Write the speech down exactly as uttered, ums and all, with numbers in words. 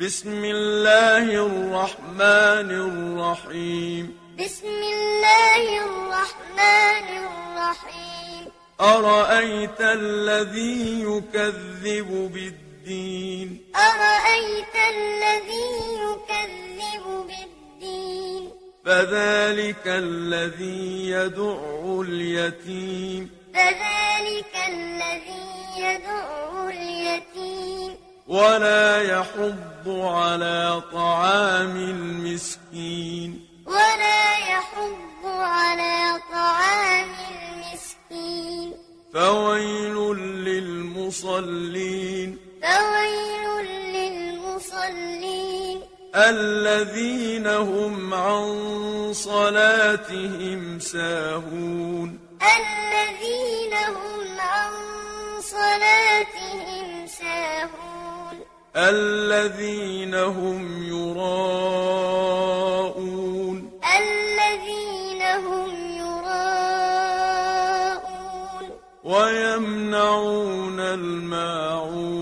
بسم الله الرحمن الرحيم بسم الله الرحمن الرحيم أرأيت الذي يكذب بالدين أرأيت الذي يكذب بالدين فذلك الذي يدع اليتيم فذلك الذي يدع اليتيم ولا يحض على طعام المسكين ولا يحض على طعام المسكين فويل للمصلين فويل للمصلين الذين هم عن صلاتهم ساهون الذين هم عن صلاتهم ساهون الذين هم يراءون الذين هم يراءون ويمنعون الماعون